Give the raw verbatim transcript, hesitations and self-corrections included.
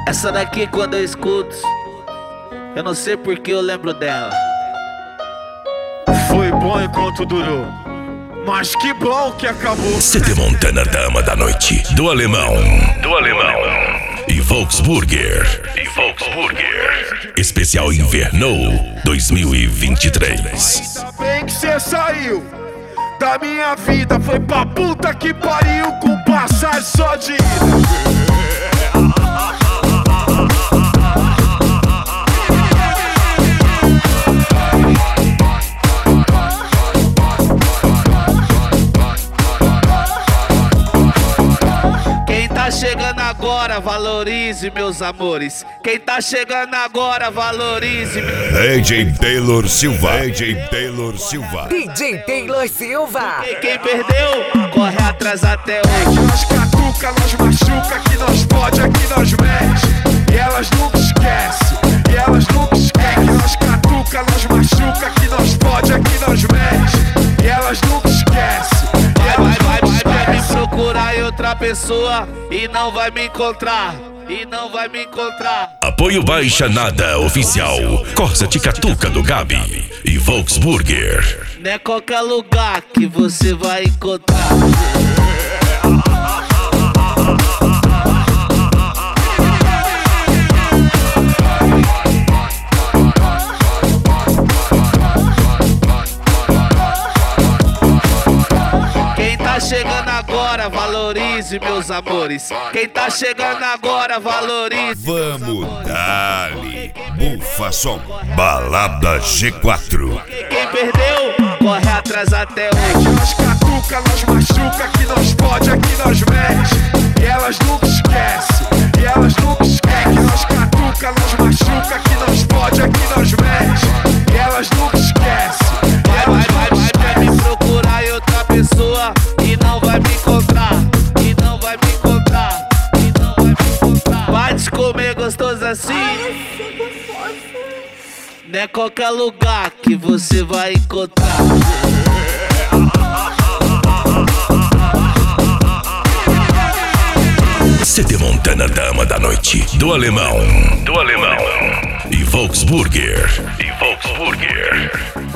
Essa daqui quando eu escuto, eu não sei porque eu lembro dela. Foi bom enquanto durou, mas que bom que acabou. C D Montana, dama da noite, do alemão, do alemão e Volksburger, e Volksburger, especial inverno dois mil e vinte e três. Ainda bem que cê saiu da minha vida, foi pra puta que pariu com passagem só de ida. Quem tá chegando agora, valorize, meus amores. Quem tá chegando agora, valorize. D J Taylor Silva, D J Taylor Silva, D J Taylor Silva. Quem, quem perdeu, corre atrás até hoje. Nós catuca, nós machuca, que nós pode, aqui nós mexe. E elas nunca esquecem, e elas nunca esquecem. Nós catuca, nós machuca, que nós pode, aqui nós mexe. E elas nunca esquecem. Vai, vai, vai, vai, vai me procurar em outra pessoa e não vai me encontrar. E não vai me encontrar. Apoio Baixa Nada Oficial, Corsa Ticatuca do Gabi e Volksburger. Não é qualquer lugar que você vai encontrar. Quem tá chegando agora, valorize, meus amores. Quem tá chegando agora, valorize. Vamos dali, bufa som, balada G quatro. Quem perdeu, corre atrás até hoje. Nós catuca, nós machuca, que nós pode, aqui nós mexe. E elas nunca esquecem, e elas nunca esquecem. Nós catuca, nós machuca, que nós pode, aqui nós mexe. E elas nunca esquecem. Vai, vai, vai, vai, vai me procurar em outra pessoa e não vai me encontrar. E não vai me encontrar. E não vai me encontrar. Vai comer gostoso assim. Não é qualquer lugar que você vai encontrar. C D Montana, dama da noite, do alemão, do alemão e Volksburger, e Volksburger.